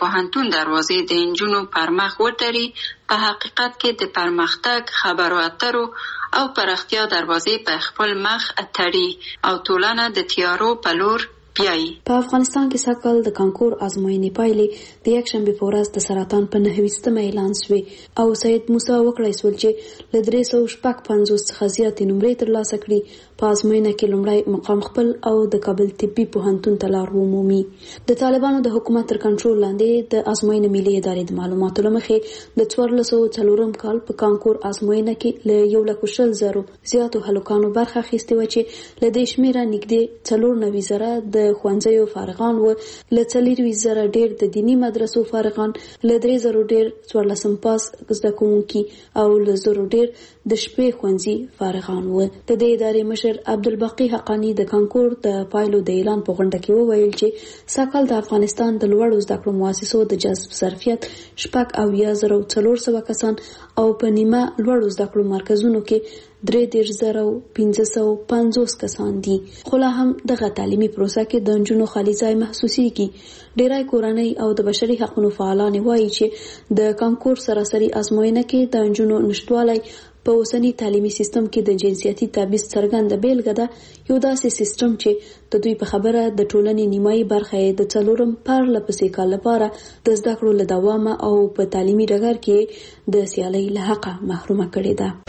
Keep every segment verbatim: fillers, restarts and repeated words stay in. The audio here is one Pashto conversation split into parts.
پوهنتون دروازې د نجونو پر مخ وتړي، په حقیقت کې د پرمختګ، خبرو اترو او پراختیا دروازې په خپل مخ تړي او ټولنه د تیارو په لور بیایي. په افغانستان کې سږکال د کانکور ازموینې پایلې د یکشنبې په ورځ د سرطان په نهه ویشتمه اعلان شوې او سید موسی وکړای سول چې له درې سوه شپږ پنځوس څخه زیاتې نمرې ترلاسه کړي. په ازموینه کې لومړی مقام خپل او د کابل طبي پوهنتون ته لار ومومي. د طالبانو د حکومت تر کنټرول لاندې د ازموینې ملي ادارې د معلوماتو له مخې د څوارلس سوه څلورم کال په کانکور ازموینه کې له یو لک شل زرو زیاتو هلکانو برخه اخیستې وه چې له دې شمېره نږدې څلور نوي زره د د ښوونځیو فارغان و، له څلرویشت زره ډېر د دیني مدرسو فارغان، له درې زرو ډېر څوارلسم پاس زده کوونکي او له زرو ډېر د شپې ښوونځي فارغان و. د دې ادارې مشر عبدالباقي حقانی د کانکور د پایلو د اعلان په غونډه کې وویل چې سږکال د افغانستان د لوړو زده کړو مؤسسو د جذب ظرفیت شپږ اویا زره څلور سوه کسان او په نیمه لوړو زده کړو مرکزونو کې درې دېرش زره پنځه سوه پنځوس کسان دي. خو لا هم دغه تعلیمي پروسه کې د نجونو خالي ځای محسوسیږي. ډیری کورنۍ او د بشري حقوقو فعالان وایي چې د کانکور سراسري ازموینه کې د نجونو نشټوالی په اوسني تعلیمي سیستم کې د جنسیتي تبعیض څرګنده بیلګه ده. یو داسې سیستم چې د دوی په خبره د ټولنې نیمایي برخه یې د څلورم پرله پسې کال لپاره د زده کړو له دوامه او په تعلیمي ډګر کې د سیالۍ له حقه محرومه کړې ده.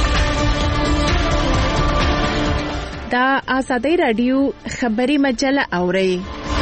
دا آزادی رادیو خبری مجله اوري.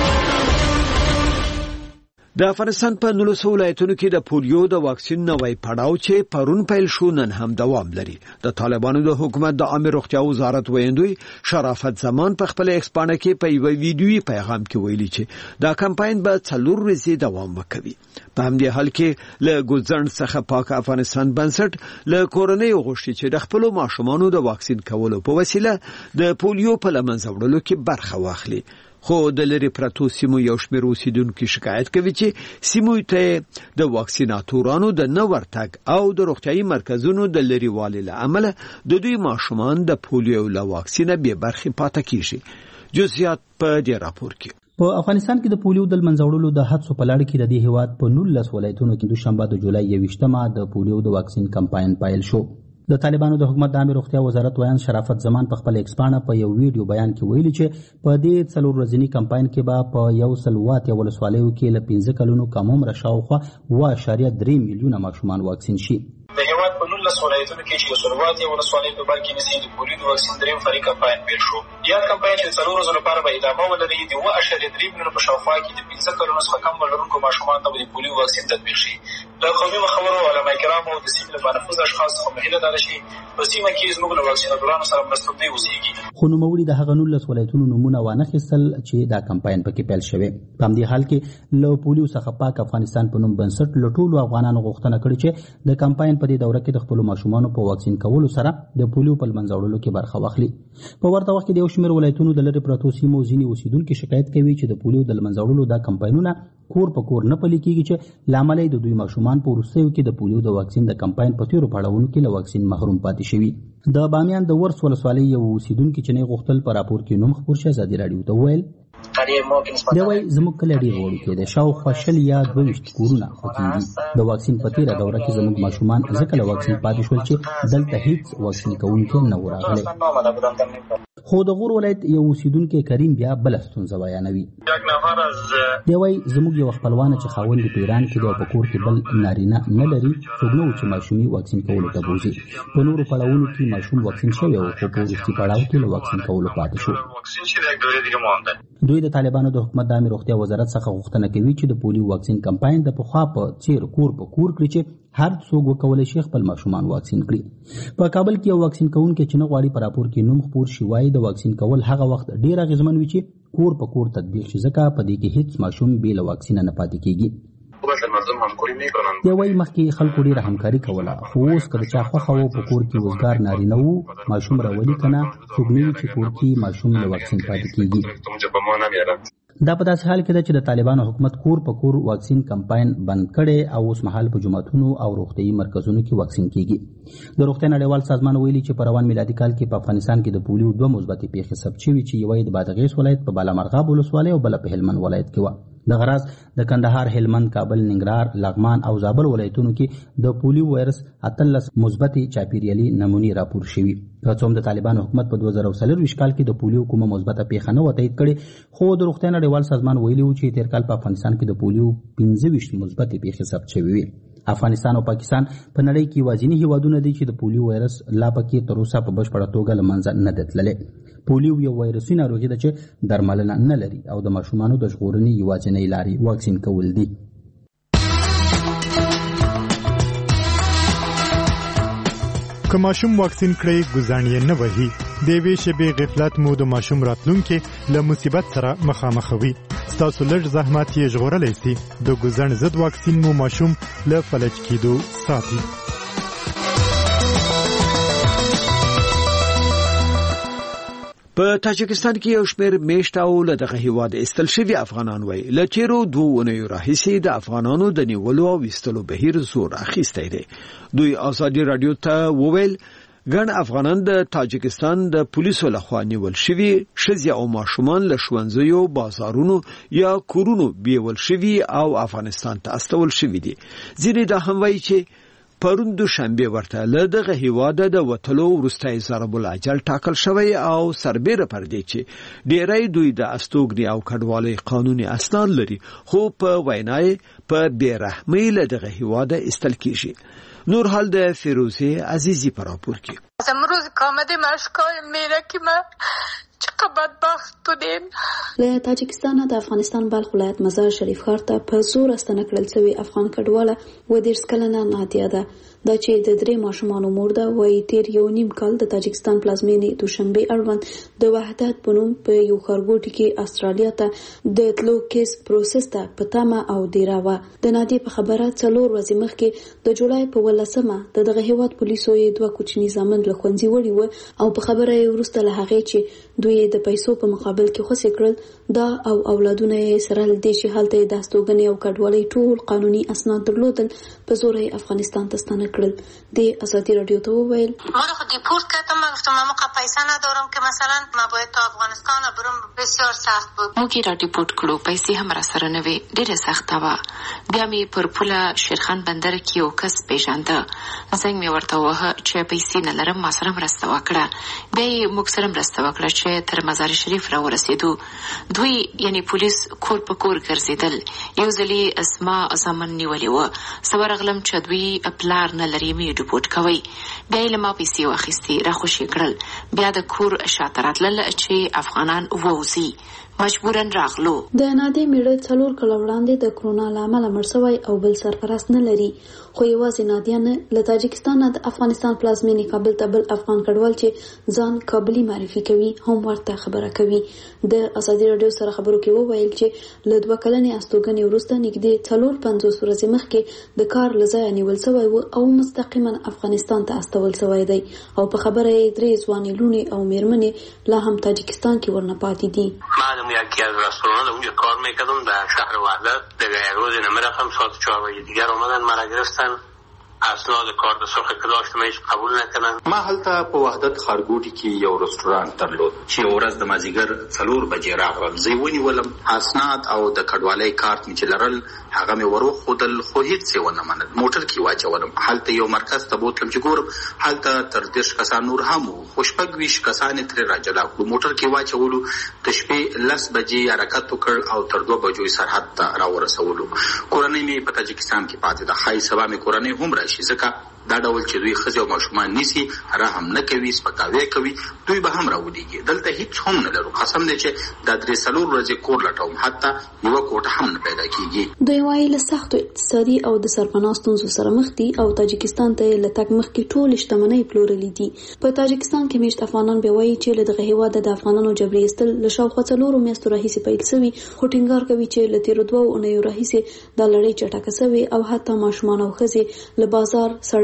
د افغانستان په نولسو ولایتونو کې د پولیو د واکسین نوی پړاو چې پرون پیل شو نن هم دوام لري. د طالبانو د حکومت د عامه روغتیا وزارت ویندوی شرافت زمان په خپل ایکسپانه کې په یو ویډیوي پیغام کې ویلي چې دا کمپاین به څلور ورځې دوام وکړي. په همدې حال کې له ګوزن څخه پاک افغانستان بنسټ له کورنۍ غوښتي چې د خپل ماشومانو د واکسین کولو په وسیله د پولیو په لمنځه وړلو کې برخه واخلي. خو د لری پرتو سیمو یو شمېر اوسیدونکو شکایت کوي چې سیمو ته د واکسیناتورانو د نه ورتګ او د روغتیايي مرکزونو د لری والي له امله د دوی ماشومان د پولیو له واکسینه به برخه پاتې کیږي. جزئیات په دې راپور کې. په افغانستان کې د پولیو د منځوړلو د هڅو په لړ کې د دې هیواد په نولس ولایتونو کې دوشنبه د جولای یوویشتمه د پولیو د واکسین کمپاین پیل شو. د طالبانو د حکومت د عامه روغتیا وزارت ویان شرافت زمان په خپل ایکسپانه په یو ویډیو بیان کې ویلي چې په دې څلور ورځنی کمپاین کې به په یو سل واته ولسوالیو کې له پنځه کلونو کم عمر شاوخوا اوه اعشاریه درې میلیونه ماشومان واکسین شي. د هیواد په نولس ولایتونو کې چې یو سل واته ولسوالیو په بر کې نسي د پولیو د واکسین دریم فری کمپاین پیل شو. یا کمپاین چې څلور ورځې لپاره به ادامه ولري د اوه اعشاریه درې میلیونه په شاوخوا کې د پنځه کلونو څخه کم عمر لرونکو ماشومان ته د پولیو واکسین تطبیق شي. د قومي مخورو علما کرامو د سیمې لپاره نفوذ اشخاص څخه مهله دار شي په سیمه کې زموږ له واکسیناتورانو سره مرسته کوي اوسېږي. خو نوموړي د هغه نولس ولایتونو نمونه وانخیستل چې دا کمپاین پکې پیل شوی. په همدې حال کې له پولیو څخه پاک افغانستان په نوم بنسټ له ټولو افغانانو غوښتنه کړې چې د کمپاین په دې دوره کې د خپل ماشومانو په واکسین کولو سره د پولیو په منځوړلو کې برخه واخلي. په ورته وخت کې د یو شمېر ولایتونو د لری پرتو سیمو ځینې اوسیدونکو شکایت کوي چې د پولیو د منځوړلو دا کمپاینونه کور په کور نه پلي کیږي چې لامل د دوی ماشومان په وروستیو کې د پولیو د واکسین د کمپاین په تیرو پړاوونو کې له واکسین محروم پاتې شوي. د بامیان د ورس ولسوالۍ یو اوسیدونکي چې نه غوښتل په راپور کې نوم خپور شي ازادي رادیو ته وویل دا وایي زموږ کلی ډېر وړوکی دی، شاوخوا شل یا دوه ویشت کورونه پکې دي. د واکسین په تېره دوره کې زموږ ماشومان ځکه له واکسین پاتې شول چې دلته هېڅ واکسین کوونکی نه و راغلی. خو د غور ولایت یو اوسیدونکی کریم بیا بله ستونزه بیانوي. دی وایي زموږ یو خپلوانه چې خاوند په ایران کې دی او په کور کې بل نارینه نه لري څوک نه و چې ماشومي واکسین کولو ته بوځي. په نورو پړاوونو کې ماشوم واکسین شوی و خو په وروستي پړاو کې له واکسین کولو پاتې شو. دوی د طالبانو د حکومت د عامه روغتیا وزارت څخه غوښتنه کوي چې د پولیو واکسین کمپاین د پخوا په څیر کور په کور کړي چې هر څوک وکولای شي خپل ماشومان واکسین کړي. په کابل کې یو واکسین کوونکی چې نه غواړي په راپور کې نوم خپور شي وایي د واکسین کول هغه وخت ډیر اغیزمن وي چې کور په کور تطبیق شي ځکه په دې کې هیڅ ماشوم بې له واکسین نه پاتې کیږي. دی وایي مخکې خلکو ډېره همکاري کوله خو اوس که د چا خوښه وه په کور کې وزګار نارینه وو ماشوم راولي که نه څوک نه وي چې کور کې ماشوم له واکسین پاتې کیږي. دا په داسې حال کې ده چې د طالبانو حکومت کور په کور واکسین کمپاین بند کړي او اوس مهال په جوماتونو او روغتیايي مرکزونو کې واکسین کیږي. د روغتیا نړیوال سازمان ویلي چې په روان میلادي کال کې په افغانستان کې د پولیو دوه مثبتې پیښې ثبت شوي چې یوه یې د بادغیس ولایت په بالامرغاب ولسوالۍ او بله په هلمند ولایت کې وه. د غراز د کندهار، هلمند، کابل، ننګرهار، لغمان او زابل ولایتونو کې د پولیو وایرس اتلس مثبتې چاپیریالي نمونې راپور شوي. که څه هم د طالبانو حکومت په دوه زره څلرویشت کال کې د پولیو کومه مثبته پیښه نه وه تایید کړې، خو د روغتیا نړیوال سازمان ویلي و چې تېر کال په افغانستان کې د پولیو پنځه ویشت مثبتې پیښې ثبت شوې وي. افغانستان او پاکستان په نړۍ کې یوازیني هیوادونه دي چې د پولیو وایرس لا پکې تر اوسه په بشپړه توګه له منځه نه ده تللی. پولیو یو وایرسي ناروغي ده چې درملنه نه لري او د ماشومانو د ژغورنې یوازینۍ لارې واکسین کول دي. که ماشوم واکسین کړئ ګزاڼ یې نه وهي. د یوې شېبې غفلت مو د ماشوم راتلونکي له مصیبت سره مخامخوي. ستاسو لږ زحمت یې ژغورلی سي. د ګزاڼ ضد واکسین مو ماشوم له فلج کېدو ساتي. په تاجکستان کې یو شمېر میشت او له دغه هیواد ایستل شوي افغانان وایي له تېرو دوو اونیو راهیسې د افغانانو د نیولو او ایستلو بهیر زور اخیستی دی. دوی ازادي راډیو ته وویل ګڼ افغانان د تاجکستان د پولیسو لخوا نیول شوي ښځې او ماشومان له ښوونځیو، بازارونو یا کورونو بیول شوي او افغانستان ته استول شوي دي. ځینې دا هم وایي چې پرون دوشنبه ورته له دغه هیواده د وتلو وروسته ضرب الاجل ټاکل شوی او سربیره پر دې چې ډیری دوی د استوګنې او کډوالۍ قانوني اسناد لري، خو په وینای په بیرحمۍ له دغه هیواده استل کیږي. نور حال د فیروزه عزیزی پر راپور کې. امروز کامده مشکای میره که من چقدر بدبخت بودیم. له تاجکستان د افغانستان بلخ ولایت مزار شریف ښار ته په زور استنه کړل شوی افغان کډواله و دېرش کلنه نادیه ده. دا چې د درې ماشومانو مور ده، وایي تیر یو نیم کال د تاجکستان پلازمینې دوشنبه اړوند د وحدت په نوم په یو ښارګوټي کې استرالیا ته د تلو کیس پروسس ته په تمه او دیره وه. د نادیې په خبره څلور ورځې مخکې د جولای په ولسمه د دغه هیواد پولیسو یې دوه کوچني زامن له ښوونځي وړي وه او په خبره یې وروسته له هغې چې دوی د پیسو په مقابل کې خوسې کړل، دا او اولادونه یې سره له دې چې هلته یې د استوګنې او کډوالۍ ټول قانوني اسناد درلودل په زوره یې افغانستان ته ستانه کړل. د ازادي راډیو ته وویل ما رو خود دیپورت کردم. من گفتم من موقع پیسه ندارم که مثلا ما باید تا افغانستان برم. بسیار سخت بود. موږ را دیپورت کړو، پیسې هم را سره نه وي، ډېره سخته وه. بیا مې پر پوله شیرخان بندر کې یو کس پیژانده، زنګ مې ورته وواهه چې پیسې نه لرم، ما سره مرسته وکړه. بیا یې موږ سره مرسته وکړه چې تر مزار شریف را ورسېدو. دوی یعنی پولیس کور په کور ګرځېدل. یو ځلې اسما زامن نیولې وه. زه ورغلم چې دوی پلار نه لري، مې ډیپورت کوئ. بیا یې له ما پیسې واخیستې، را خوشې کړل. بیا د کور شاته راتلل چې افغانان ووځي. مجبورن راغلو. د نادې میړه څلور کاله وړاندې د کرونا له امله مړ شوی او بل سرپرست نه لري، خو یوازې نادیه نه، له تاجکستان د افغانستان پلازمینې کابل ته بل افغان کډوال چې ځان کابلي معرفي کوي هم ورته خبره کوي. د ازادي راډیو سره خبرو کې وویل چې له دوه کلنې استوګنې وروسته نږدې څلور پنځوس ورځې مخکې د کار له ځایه نیول شوی و او مستقیما افغانستان ته استول شوی دی او په خبره یې درې ځوانې لوڼې او میرمنې لا هم تاجکستان کې ورنه پاتې دي. یکی از رستوران اونجا کار میکردم در شهر وحدت. دیگه روز نمیرفتم، ساعت چهار بجه دیگر اومدن مرا گرفتن، اسناد کار د سرخ که داشتم هیچ قبول نکردن. ما هلته په وحدت ښارګوټي کې یو رستوران درلود چې یو ورځ د مازدیګر څلور بجې راغلم. زه یې ونیولم، اسناد او د کډوالۍ کارت مې چې لرل هغه مې ور وښودل، خو هېڅ یې ونه منل. موټر کې واچولم، هلته یو مرکز ته بوتلم چې ګورم هلته تر دېرش کسان نور هم وو، خو شپږ ویشت کسان یې ترې راجلا کړو. موټر کې واچولو، د شپې لس بجې حرکت وکړ او تر دوه بجو یې سرحد ته راورسولو. کورنۍ مې په تاجکستان کې پاتې ده، ښایي سبا مې کورنۍ هم راشي، ځکه دا ډول چې دوی ښځې او ماشومان نیسي، رحم نه کوي، سپکاوی کوي، دوی به هم راولیږي. دلته هیڅ هم نه لرو. قسم دی چې دا درې څلور ورځې کور لټوم، حتی یوه کوټه هم نه پیدا کېږي. دوی وایي له سختو اقتصادي او د سرپناه ستونزو سره مخ دي او تاجکستان ته له تګ مخکې ټولې شتمنۍ پلورلې دي. په تاجکستان کې میشت افغانان بیا وایي چې له دغه هېواده د افغانانو جبري ایستل له شاوخوا څلورو میاشتو راهیسې پیل شوي، خو ټینګار کوي چې له تېرو دوو اونیو راهیسې دا لړۍ چټکه شوې او حتی ماشومان او ښځې له بازار، سړک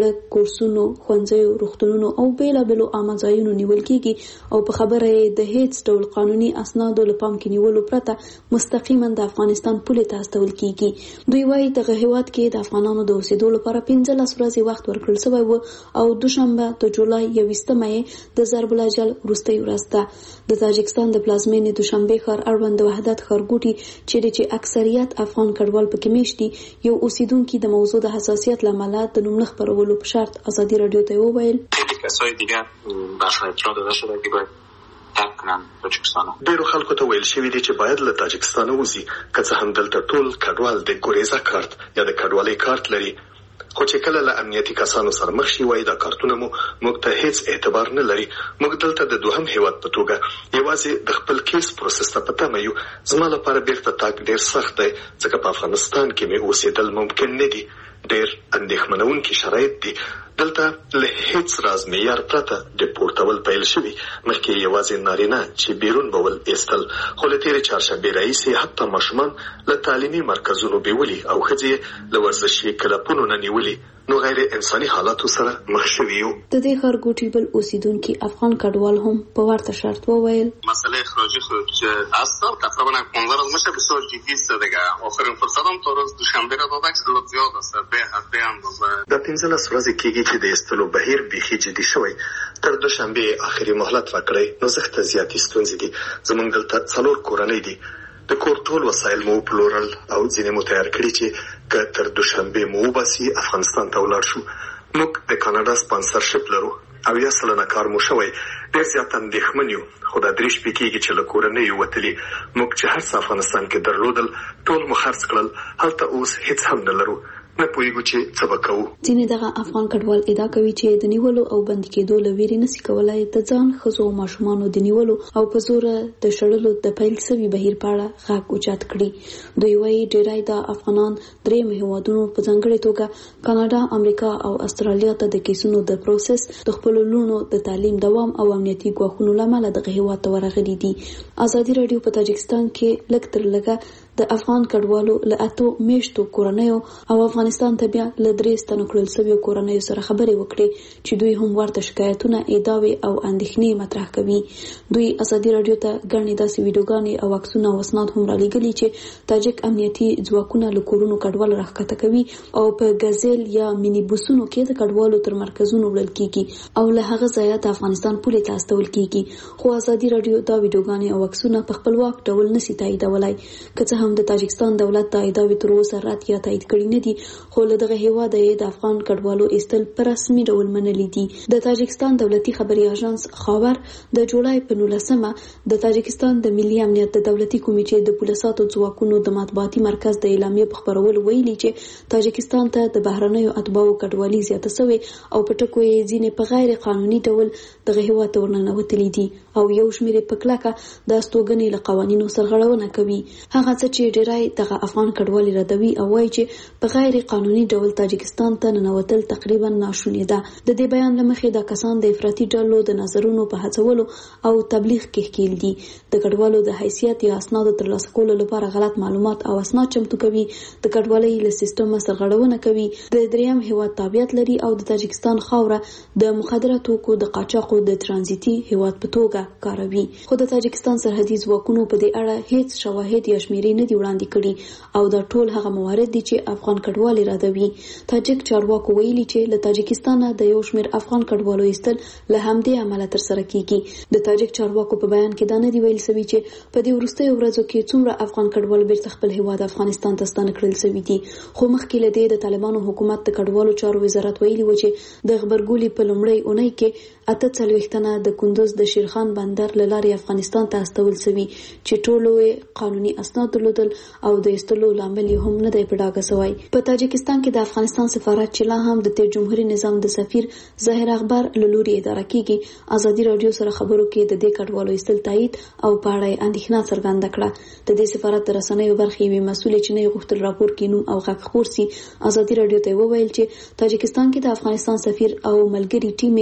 سړک، کورسونو، ښوونځیو، روغتونونو او بیلابېلو عامه ځایونو نیول کیږي او په خبره یې د هیڅ ډول قانوني اسنادو له پام کې نیولو پرته مستقیما د افغانستان پولې ته استول کیږي. دوی وايي دغه هیواد کې د افغانانو د اوسېدو لپاره پنځلس ورځې وخت ورکړل شوی و او دوشنبه د جولای یوویشتمه یې د ضرب الاجل وروستۍ ورځ ده. د تاجکستان د پلازمېنې دوشنبه ښار اړوند د وحدت ښارګوټي چیرې چې اکثریت افغان کډوال پکې میشت دي، یو اوسیدونکي د موضوع د حساسیت له امله د نوم نه خپرولو په شرط ازادي رادیو ته وویل کسای دیگه برشون اطلاع داده شده که باید ترک کنن تاجکستان. ډیرو خلکو ته ویل شوي دي چې باید له تاجکستان ووځي، که څه هم دلته ټول کډوال د ګوریزا کارت یا د کډوالۍ کارت لري، خو چې کله له امنیتي کسانو سره مخ شي وایي دا کارتونه مو موږ ته هیڅ اعتبار نه لري. موږ دلته د دوهم هیواد په توګه یوازې د خپل کیس پروسس ته په تمه یو. زما لپاره بیرته تګ ډیر سخت دی ځکه په افغانستان کې مې اوسېدل ممکن نه دي. ډیر اندېښمنونکي شرایط دي. دلته له هیڅ راز معیار پرته ډیپورټول پیل شوي، مخکې یوازې نارینه چې بیرون به ول ایستل، خو له تېرې چهارشنبې راهیسې حتی ماشومان له تعلیمي مرکزونو بیولي او ښځې له ورزشي کلبونو نه نیولي، نو غیر انساني حالاتو سره مخ شوي یو. د دې ښارګوټي بل اوسیدونکي افغان کډوال هم په ورته شرط وویل مسئله اخراجی خود هست تقریبا پانزده روز میشه بسیار جدی است دیگه. آخرین فرصتم تا روز دوشنبه را دادن که زیاد است به حد اندازه. د پنځلس ورځې کېږي چې د ایستلو بهیر بیخي جدي شوی. تر دوشنبې آخري مهلت ورکړی، نو زښته زیاتې ستونزې دي. زموږ دلته څلور کورنۍ دي. د کور ټول وسایل مو پلورل او ځینې مو تیار کړي چې که تر دوشنبې مو وباسي افغانستان ته ولاړ شو. موږ د کاناډا سپانسرشپ لرو او یا سلنه کار مو شوی. ډېر زیات اندېښمن یو، خو دا درې شپې کېږي چې له کورنۍ وتلي. موږ چې هر څه افغانستان کې درلودل ټول مو خرڅ کړل، هلته اوس هیڅ هم نه لرو. نه پوهیږو چې څه به کوو. ځینې دغه افغان کډوال ادعا کوي چې د نیولو او بندي کېدو له ویرې نشي کولای د ځان ښځو او ماشومانو د نیولو او په زوره د شړلو د پیل سوي بهیر په اړه غږ اوچت کړي. دوی وايي ډېری د افغانان درېیم هیوادونو په ځانګړې توګه کاناډا، امریکا او استرالیا ته د کیسونو د پروسس د خپلو لوڼو د تعلیم دوام او امنیتي ګواښونو له امله دغه هیواد ته ورغلي دي. ازادي راډیو په تاجکستان کې لږ تر لږه د افغان کډوالو له اتو میشتو کورنیو او افغانستان ته بیا له درې ستنو کړل شویو کورنیو سره خبرې وکړې چې دوی هم ورته شکایتونه، ادعاوې او اندېښنې مطرح کوي. دوی ازادي راډیو ته ګڼې داسې ویډیوګانې او عکسونه او اسناد هم رالیږلي چې تاجک امنیتي ځواکونه له کورونو کډوال راښکته کوي او په ګزل یا مینی بوسونو کې د کډوالو تر مرکزونو وړل کیږي او له هغه ځایه د افغانستان پولې ته استول کیږي. خو ازادي راډیو دا ویډیوګانې او عکسونه په خپلواک ډول نشي تاییدولای، که څه هم د تاجکستان دولت د ادعاوې تر اوسه رد یا تایید کړي نه دي، خو له دغه هیواده یې د افغان کډوالو ایستل په رسمي ډول منلي دي. د تاجکستان دولتي خبري اژانس خاور د جولای په نولسمه د تاجکستان د ملي امنیت د دولتي کمیټې د پولیساتو ځواکونو د مطبوعاتي مرکز د اعلامیې په خپرولو ویلي چې تاجکستان ته د بهرنیو اتباعو کډوالي زیاته شوې او په ټکو یې ځینې په غیر قانوني ډول دغه هیواد ته ورننوتلي دي او یو شمېر په کلکه د استوګنې له قوانینو سرغړونه کوي. هغه څه چې ډېری دغه افغان کډوالي ردوي او وایي چې په غیر قانوني ډول تاجکستان ته ننوتل تقریبا ناشونی ده. د دې بیان له مخې دا کسان د افراطي ډلو د نظرونو په هڅولو او تبلیغ کې ښکیل دي. د کډوالو د حیثیت یا اسنادو ترلاسه کولو لپاره غلط معلومات او اسناد چمتو کوي، د کډوالۍ له سیستمه سرغړونه کوي، د دریم هیواد تابعیت لري او د تاجکستان خاوره د مخدره توکو د قاچاقو د ترانزیتي هیواد په توګه کاروي. خو د تاجکستان سرحدي ځواکونو په دې اړه هیڅ شواهد یا شمیرې نه دي وړاندې کړي او دا ټول هغه موارد دي چې افغان کډوالي ردوي. تاجک چارواکو ویلي چې له تاجکستان د یو شمېر افغان کډوالو ایستل له همدې عمله ترسره کیږي. د تاجک چارواکو په بیان کې دا نه دی ویل شوی چې په دې وروستیو ورځو کې څومره افغان کډوال بیرته خپل هیواد افغانستان ته ستانه کړل شوي دي، خو مخکې له دې د طالبانو حکومت د کډوالو چارو وزارت ویلي و چې د غبرګولي په لومړۍ اونۍ کې اته څلوېښت تنه د کندوز د شیرخان بندر له لارې افغانستان ته استول شوي چې ټولو قانوني اسناد درلودل او د ایستلو لامل هم نه دی په ډاګه شوی. په تاجکستان کې د افغانستان سفارت چې لا هم د تیر جمهوریت نظام د سفیر ظاهر اخبار له لوري اداره کیږي، ازادي راډیو سره خبرو کې د دې کډوالو ایستل تایید او په اړه اندېښنه څرګنده کړه. د دې سفارت د رسنیو برخې یوې مسؤلې چې نه غوښتل راپور کې نوم او غږ خپور سي، ازادي راډیو ته وویل چې تاجکستان کې د افغانستان سفیر او ملګری ټیم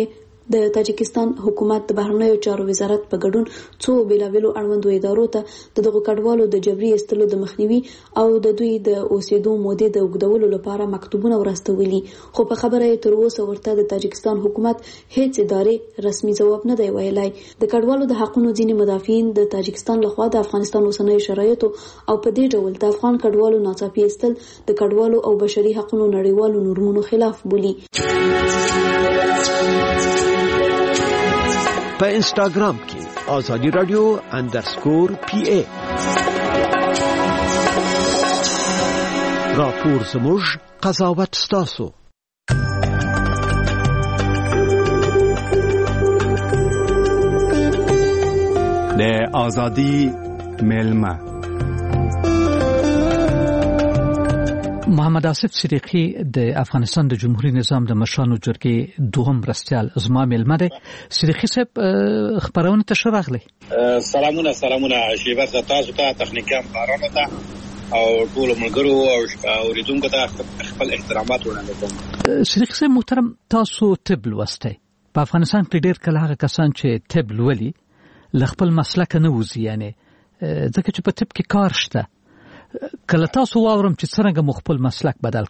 د تاجکستان حکومت د بهرنیو چارو وزارت په ګډون څو بیلابیلو اړوندو ادارو ته د دغو کډوالو د جبري ایستلو د مخنیوي او د دوی د اوسېدو مودې د اوږدولو لپاره مکتوبونه ورستولي، خو په خبره یې تر اوسه ورته د تاجکستان حکومت هیڅ ادارې رسمي ځواب نه دی ویلی. د کډوالو د حقونو ځینې مدافعین د تاجکستان لخوا د افغانستان اوسنیو شرایطو او په دې ډول د افغان کډوالو ناڅاپي ایستل د کډوالو او بشري حقونو نړیوالو نورمونو خلاف بولي. په انستاګرام کې آزادی رادیو اندرسکور پی ای راپور زموږ قضاوت ستاسو. د آزادی ملما محمد آصف صدیقی د افغانستان د جمهوریت نظام د مشرانو جرګې دوهم مرستیال زما ملما دی. صدیقی صاحب خبرونه ته شراغلی. سلامونه سلامونه شیبه تاسو ته تخنیکان بارانه ته او ټول ملګرو او اوریدونکو ته خپل احترامات وړاندې کوم. صدیقی صاحب محترم، تاسو طب لوستی. په افغانستان کې ډېر کله هغه کسان چې طب لولي له خپل مسلک نه وځي، یعنی ځکه چې په طب کې کار شته. کله تاسو واورم چې څنګه مو خپل مسلک بدل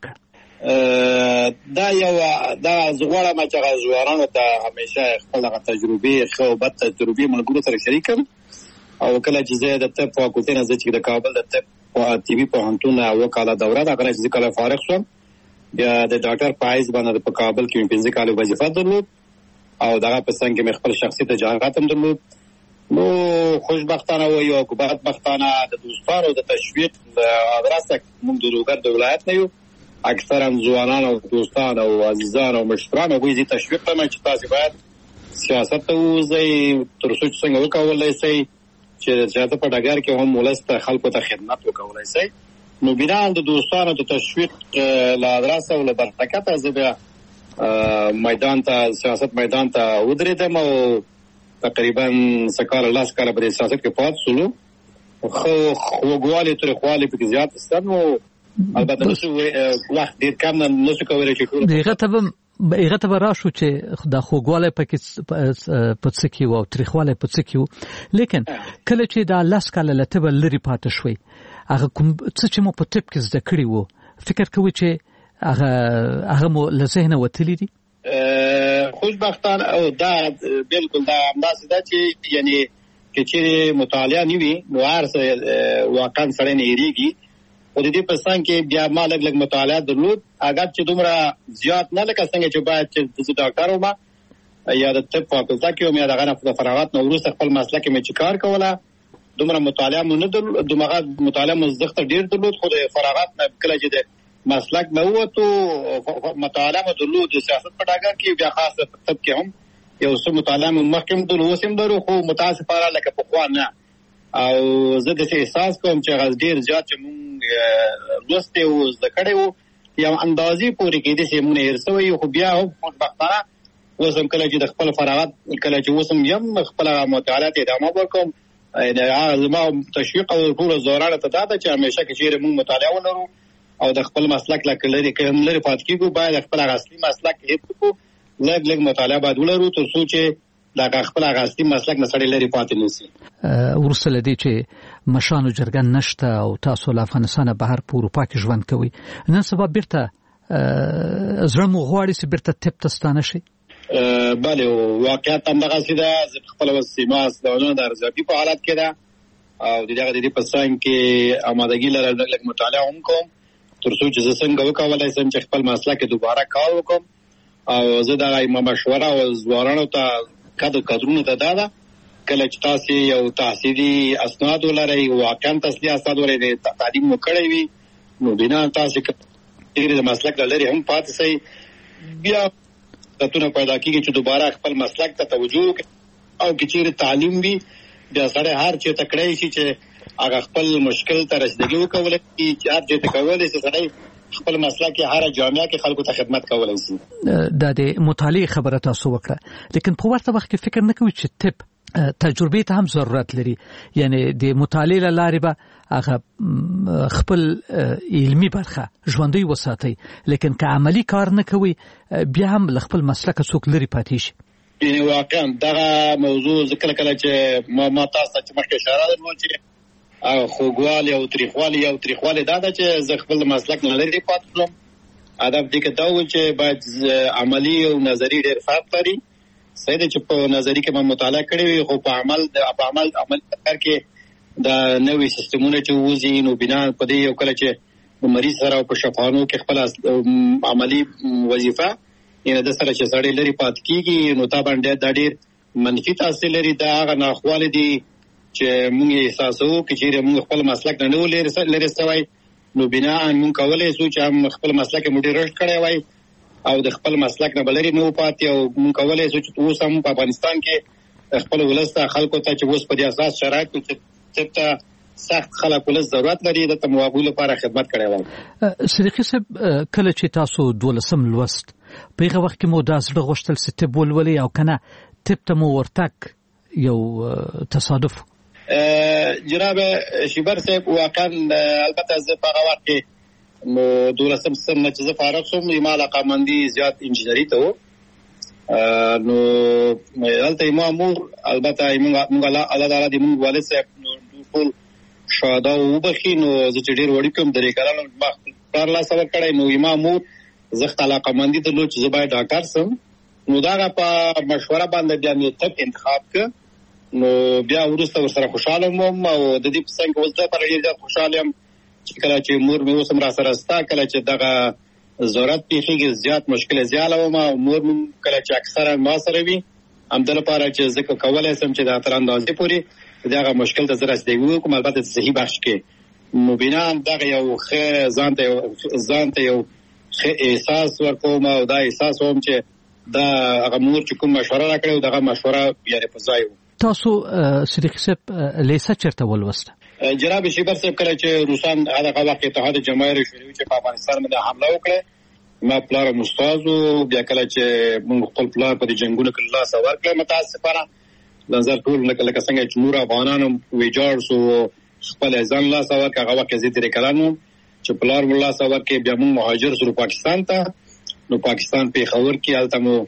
کړ؟ دا یو دا زغوړه ما چې غوړانو ته همیشه خپل تجربه خو بد تجربه ملګرو سره شریکم او کله چې زه د طب په کوټه نه چې د کابل د طب په ټي وي په هنتون او کاله دوره دا کله چې کله فارغ شوم بیا د ډاکټر پایز باندې په کابل کې پنځه کال وظیفه درلود او دا په څنګه مې خپل شخصي تجارت هم درلود. نو خوشبختانه و یا بدبختانه د دوستانو د تشویق ادرسه موږ د روګر د ولایت نه یو، اکثرا ځوانان او دوستان او عزیزان او مشتران وایي چې تشویق کوي چې تاسو باید سیاست ته وځئ تر څو څنګه وکولای شئ چې سیاست په ډګر کې هم ولست خلکو ته خدمت وکولای شئ. نو بنا د دوستانو د تشویق لا ادرسه ول برکت از به میدان ته سیاست میدان ته ودرېدم او تقریبا سکال لاس کاله په سیاست کې پات سولو خو خوګوالي تر خواله په زیات ستنو البته نو وخت ډیر کم نه څه کولای شي ټول دغه ته هغه ته راشو چې د خوګواله پکې په څه کې وو تاریخواله په څه کې وو، لیکن کله چې د لاس کاله لته لري پاتې شوي هغه کوم څه چې مو په ټپ کې زده کړی وو فکر کوي چې هغه هغه مو له ذهنه وتلی دي؟ خوشبختانه او دا بالکل دا اندازه ده چې یعنی کې چې مطالعه نیوي نو هر واقعا سره نه یریږي او د دې په څنګه کې بیا ما لګ لګ مطالعه درلود اگر چې دومره زیات نه لکه څنګه چې باید چې د ډاکټر ومه یا د طب فاکولټه کې مې دغه نه فراغت نو وروسته خپل مسلک مې چې کار کوله دومره مطالعه مونږ نه دومره مطالعه مزدخت ډیر درلود خو د فراغت نه کله چې مسلک نه وو ته مطالعه مدلود د سیاست په ډګر کې بیا خاصه طب کې هم یو څه مطالعه مخکې د لوسم درو خو متاسفانه لکه په خوا نه او زه د احساس کوم چې غز ډیر زیات چې مونږ لوسته او ذکرې وو یو اندازې پورې کې د سیمونه هرڅوي خو بیا هم خوشبختانه وسم کله چې د خپل فراغت کله چې وسم یم خپل مطالعه ادامه ورکوم دا زما تشویق او ټول زورانه ته دا چې همیشه کې چې مونږ مطالعه ولرو او د خپل مسلک لکه لري کوم لري پات کیږي باید خپل اصلي مسلک هیڅ کو لګ لګ مطالعه باید ولرو تر څو چې دا خپل اصلي مسلک نه سړی لري پات نشي. ورسره لدی چې مشانو جرګن نشته او تاسو له افغانستان بهر په اروپا کې ژوند کوي نن سبا بیرته زړه مو غواړي چې بیرته تپ تستانه شي؟ بله واقعیت هم دغه سیده خپل وسیمه اسلامونه د ارزیابي په حالت کې ده او دغه د دې په څنګه کې آمادګي لرل لګ مطالعه هم کوم تر څو چې څنګه وکولای شم چې خپل مسلک دوباره کار وکم او زه دا ایمه مشوره او ځوانانو ته کده کډرونه ته دادا کله چې تاسو یو تحصیلي اسناد ولرئ واقعا تحصیلي اسناد ولرئ تعلیم وکړئ وي نو بنا تاسو کې د مسلک لري هم پاتې شي بیا تاسو پیدا کیږي چې دوباره خپل مسلک ته توجه او چې تعلیم وي بیا سره هر چې تکړه شي چې هغه خپل مشکل ته رسیدګي وکولای شي چې هر ځای ته کولای شي سړی خپل مسله کې هر جامعه کې خلکو ته خدمت کولای شي. دا د مطالعه خبره تاسو وکړه لیکن په ورته وخت کې فکر نه کوي چې طب تجربه ته هم ضرورت لري، یعنی د مطالعه لاره به هغه خپل علمي برخه ژوندۍ وساتي لیکن که عملی کار نه کوي بیا هم خپل مسلک څوک لري پاتې شي. یعنی واقعا دغه موضوع ذکر کله چې ما ما تاسو ته مخکې اشاره درلوده چې خوګوالي او تاریخوالي او تاریخوالي دا د چې ز خپل مسلک نه لري پاتې نو ادب دې کې دا و چې باید عملی او نظری ډېر فرق لري. صحیح ده چې په نظری کې ما مطالعه کړې وي خو په عمل د په عمل عمل کار کې دا نوې سیستمونه چې وځي نو بنا په دې یو کله چې مریض سره په شفاهانو کې خپل عملی وظیفه یعنی د سره چې سړی لري پات کیږي نو تا باندې د ډېر منفي تاثیر لري. دا هغه ناخواله دي چې موږ احساسو چې موږ خپل مسلک نه لري لري سوي نو بنا موږ کولای شو چې خپل مسلک مډیر رشد کړی وای او د خپل مسلک نه بلری نو پاتې او موږ کولای شو چې اوس هم په افغانستان کې خپل ولسته خلکو ته چې اوس په دې اساس شرایط چې ته سخت خلک ولس ضرورت لري د تموابو لپاره خدمت کړی وای. صدیقي صاحب کله چې تاسو دولسم لوست په هغه وخت کې مو دا زړه غوښتل چې تب ولولي او کنه تب ته مو ورتک یو تصادف جناب شیبر صاحب واقعا البته زه په هغه وخت کې نو دولسم سم نه چې زه فارغ شوم ما علاقمندي زیات انجینری ته و نو هلته مامور البته موږ الله تعالی دې موږ والد صاحب ټول شاده وبخي نو زه چې ډېر وړي کوم درې کارانو ما کار لا سبق کړی نو مامور زه علاقمندي درلود چې زه باید ډاکټر سم نو دا په مشوره باندې بیا مې تک انتخاب ک نو بیا ورسته ورسره خوشاله وم او د دې څنګه وځه پر ډېر خوشاله یم چې کله چې مور مې اوسم را سره ستا کله چې دغه ضرورت پیښیږي زیات مشکل زیاله وم مور مې کله چې اکثره ما سره وي هم د لپاره چې ځکه کولای سم چې د تر اندازې پورې دغه مشکل ته زره ستې کوم البته صحیح بخش کې نو بنا دغه یو خ ځان ته ځان ته یو احساس ورکوم او دا احساس وم چې دا هغه مور چې کوم مشوره راکړو دغه مشوره یې په ځای تاسو صدیقي صاحب لیسه چرته ولوسته جناب شیبر صاحب کله چې روسان هغه وخت اتحاد جماهیر شوروي چې په افغانستان باندې حمله وکړه ما پلار مستازو بیا کله چې موږ خپل پلار په جنگونو کې الله سوار کړ متاسفانه نظر ټول نه کله څنګه چې نور افغانانو ویجاړ سو خپل ځان الله سوار هغه وخت زه تیر کلانو چې پلار الله سوار کې بیا موږ مهاجر سره پاکستان ته نو پاکستان په خبر کې الته مو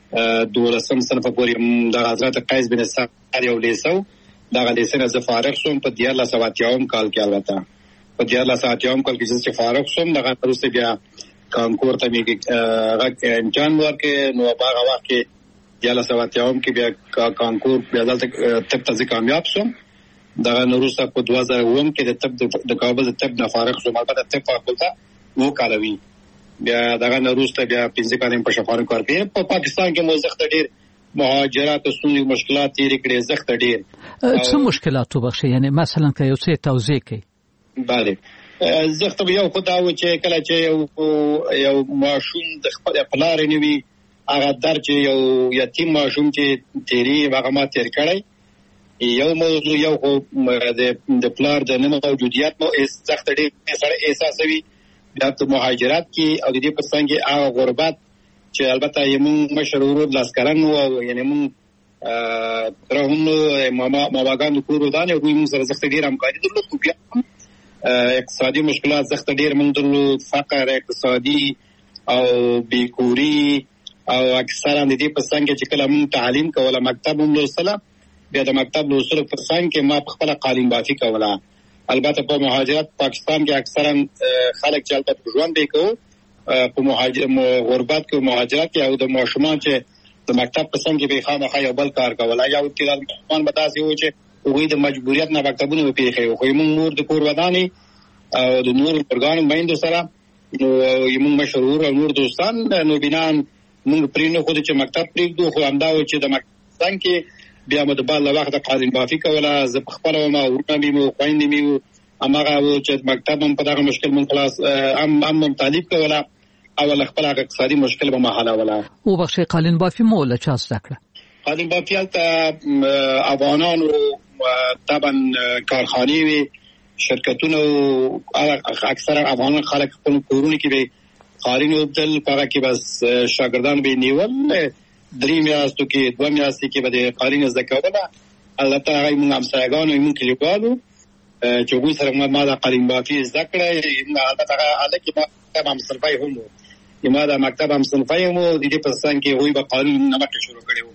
دولسم صنف پورې د حضرت قیس بن سعد یو لیسو دا غلیسنه ز فارغ شوم په دیارلا سواتیاوم کال کې البته په دیارلا سواتیاوم کال کې چې فارغ شوم دغه پروسه بیا کانکور ته میږي امتحان ورکې نو هغه وخت کې دیارلا سواتیاوم کې بیا کانکور بیا دلته تب ته کامیاب شوم دغه نوروسه په دوه زره اووه کې د تب د کابل د تب نه فارغ شوم البته تب فاکولته وو کالوي بیا دغه نوروسه بیا پنځه کالم په شفاهانو کار کوي په پاکستان کې مو زخت ډیر مهاجرات او سونی مشکلات تیر کړي زخت ډیر څه مشکلات وبخښي یعنی مثلا که یو څه توضیح کوي bale زخت یو خدای و چې کله چې یو یو ماشوم د خپل پلار نیوي هغه در چې یو یتیم ماشوم چې تیری هغه ما تیر کړی یو موضوع یو خو د پلار د نه موجودیت نو زخت ډیر سره احساسوي بیا ته مهاجرت کې او د دې په څنګه هغه غربت چې البته یمون مشرور لاسکران او یعنی مون ترهونو ماما ماواګان کورو دانه دوی مون سره زخت ډیر همکاري درلود خو بیا اقتصادي مشکلات زخت ډیر مون درلود فقر اقتصادي او بیکوري او اکثرا د دې په څنګه چې کله مون تعلیم کوله مکتب مون لوسله بیا د مکتب لوسله په څنګه ما خپل قالین بافي کوله البته په مهاجرت پاکستان کې اکثرا خلک چې البته ژوند وکړو په مهاجر غربت کې مهاجرت کې او د ماشومان چې د مکتب په څنګه به خامخا یو بل کار کوله یا د ماشومان بداسي و چې وګړي د مجبوریت نه مکتبونه پیښې خو موږ نور د کور وداني او د نور پرګان مایند سره نو موږ مشهور او نور دوستان نو بنا موږ پرینو خو چې مکتب پریږدو خو همدا و چې د مکتب کې بیا مو د بل وخت قالین بافي کوله ز خپل ما ورته مو خويندې مو امغه و چې مکتب هم په دغه مشکل من خلاص ام ام طالب کوله اول خپل اقتصادي مشکل به محاله ولا او بخښي قالین بافي مو له چا ذکر قالین بافي ته افغانانو طبعا کارخانه وي شرکتونه اکثر افغان خلک خپل کورونه کې به قالین وبدل پاره کې بس شاګردان به نیول درې میاشتو کې دوه میاشتې کې به قالین زکوله البته هغه موږ هم سایګانو موږ کلیوالو چې وګورئ سره ما دا قالین بافي ذکر نه البته هغه کې ما هم صنفای هم ما دا مکتب هم صنفای هم د دې په څنګه کې وي به قانون نه مکه شروع کړو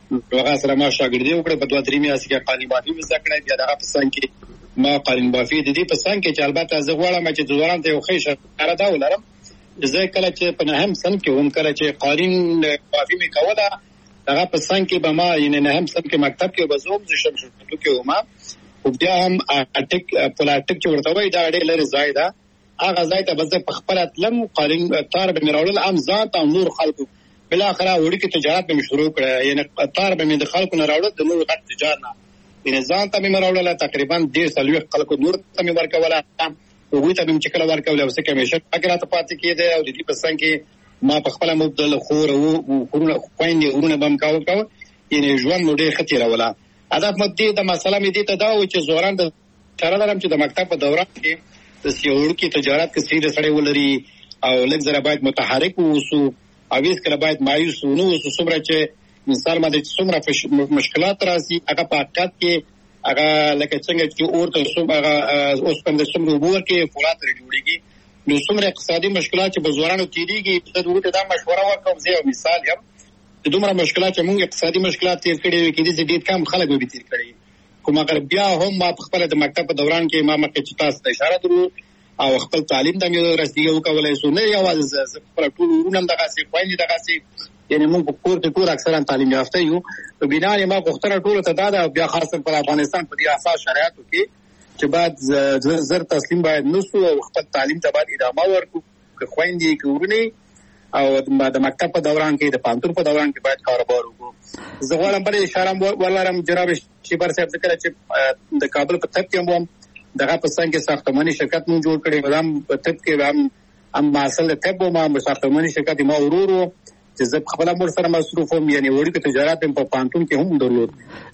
هغه سره ما شاګردي وکړه په دوه درې میاشتې کې قالین بافي زده کړې. بیا دغه په څنګ کې ما قالین بافي د دې په څنګ کې چې البته زه غواړم چې ځوانان ته یو ښه اشاره دا ولرم. زه کله چې په نهم سن کې هم کله چې قالین بافي مې کوله هغه په څنګ کې به ما یعنې نهم سن کې مکتب کې به زه هم زه شمشدو کې وم او بیا هم اټک پلاټک چې ورته وایي دا ډېر لرې ځای ده. هغه ځای ته به زه په خپله تلم قالین تار به مې راوړل هم ځان ته او نور خلکو. بالاخره وړوکی تجارت به مې شروع کړه یعنې تار به مې د خلکو نه راوړل د نورو غټ تجارت نه یعنې ځان ته مې راوړله تقریبا ډېر څلوېښت خلکو نور ته مې ورکوله هغوی ته مې چې کله ورکوله او څه کمیشن پکې راته پاتې کېده او د دې په څنګ کې ما په خپله مبدل خور او کورونه خویندې غرونه به م کوه کوه یعنې ژوند مو ډېر ښه تېروله. هدف مو دې د مسله مې دې ته دا و چې ځوانان د چاره لرم چې د مکتب په دوران کې د یو وړوکي تجارت کې سیده سړی ولري او لږ ځله باید متحرک واوسو او هېڅکله باید مایوس ونه اوسو. څومره چې انسان باندې څومره مشکلات راځي هغه په حقیقت کې هغه لکه څنګه چې اور ته هغه اوسپنه د څومره اوبه ورکړي فولاد ترې جوړېږي نو څومره اقتصادي مشکلات چې په ځوانانو تېرېږي زه د هغوی ته دا مشوره ورکوم. زه یو مثال یم چې دومره مشکلات چې موږ اقتصادي مشکلات تېر کړي وي کېدای شي ډېر کم خلک به تېر کړي خو مګر بیا هم ما په خپله د مکتب په دوران کې ما مخکې چې تاسو ته اشاره درلود او خپل تعلیم ته مې رسېږي وکولی شو. نه یوازې زه خپله ټول ورونه هم دغسې خویندې دغسې یعنې موږ په کور کې ټول اکثرا تعلیم یافته یو. په بنا یې ما غوښتنه ټولو ته دا ده بیا خاصه پر افغانستان په دې اساس شرایطو کې چې باید زر تسلیم باید نه شو او خپل تعلیم ته باید ادامه ورکړو که خویندې که ورونې او د مکتب په دوران کې د پوهنتون په دوران کې باید کاروبار وکړو. زه غواړم بلې اشاره ولرم جناب شیبر صاحب ذکر چې د کابل په طب کې هم دغه په څنګ کې ساختماني شرکت مونږ جوړ کړی و هم په طب کې هم هم محصل د طب وم هم ساختماني شرکت ما ورور و چې زه خپله مور سره مصروف وم یعنې وړوکی تجارت هم په پوهنتون کې هم درلود.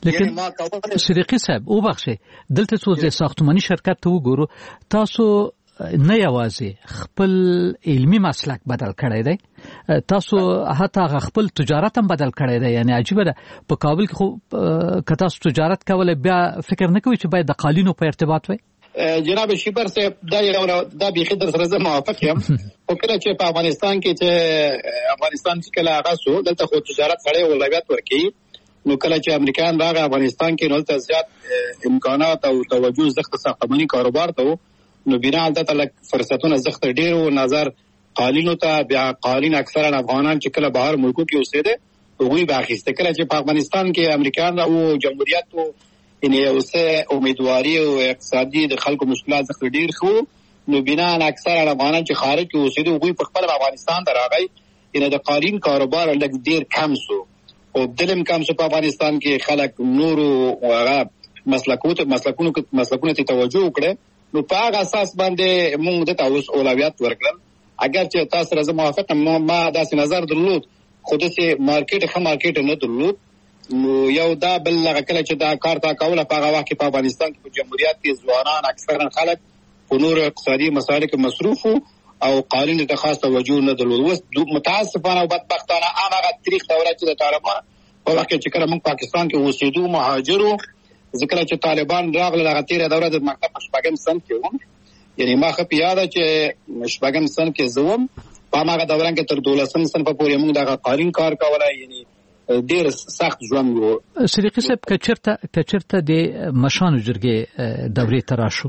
لیکن صدیقي صاحب وبخښئ دلته څو د ساختماني شرکت ته وګورو تاسو نه یوازې خپل علمي مسلک بدل کړی دی تاسو حتی خپل تجارت هم بدل کړی دی. یعنی عجیبه ده په کابل کې خو که تاسو تجارت کولی بیا فکر نه کوئ چې باید د قالینو په ارتباط وي. جناب شیبر صاحب دا یو دا بیخي در سره زه موافق یم خو کله چې په افغانستان کې چې افغانستان چې کله هغه شو دلته خو تجارت سړی اولویت ورکوي نو کله چې امریکایان راغی افغانستان کې نو دلته زیات امکانات او توجه زښت ساختماني کاروبار ته و نو بنا دلته لږ فرصتونه زښت ډېر و نظر قالینو ته. بیا قالین اکثرا افغانان چې کله بهر ملکو کې اوسېده هغوی به اخیسته. کله چې په افغانستان کې امریکایان او جمهوریت و یعنې یو څه امیدواري او اقتصادي د خلکو مشکلات زښت ډېر ښه نو بنا اکثرا افغانان چې خارج کې اوسېده هغوی په خپله افغانستان ته راغی یعنې د قالین کاروبار لږ ډېر کم سو او دل هم کم سو په افغانستان کې خلک نورو هغه مسلکونو مسلکونو ته توجه وکړه نو په هغه اساس باندې موږ دته اوس اولویت ورکړل. اگر چې تاسو سره زه موافق یم ما داسې نظر درلود خو داسې مارکېټ ښه مارکېټ نه درلود نو یو دا بل هغه کله چې دا کار تا کوله په هغه وخت کې په افغانستان کې په جمهوریت کې ځوانان اکثرا خلک په نورو اقتصادي مسایلو کې مصروف وو او قالین ته خاص توجه نه درلود. اوس متاسفانه او بدبختانه هماغه تاریخ دوره چې د طالبان په وخت کې چې کله موږ پاکستان کې اوسېدو مهاجرو ذکر چې طالبان راغله هغه تیره دوره د مکتب په شپږم صنف کې وم یعنې ما ښه په یاده چې شپږم صنف کې زه وم په هماغه دوران کې تر دولسم صنفه پورې موږ دغه قالین کار کولی یعنې ډېر سخت ژوند و. صدیقي صاحب که چېرته د مشانو جرګې دورې ته راشو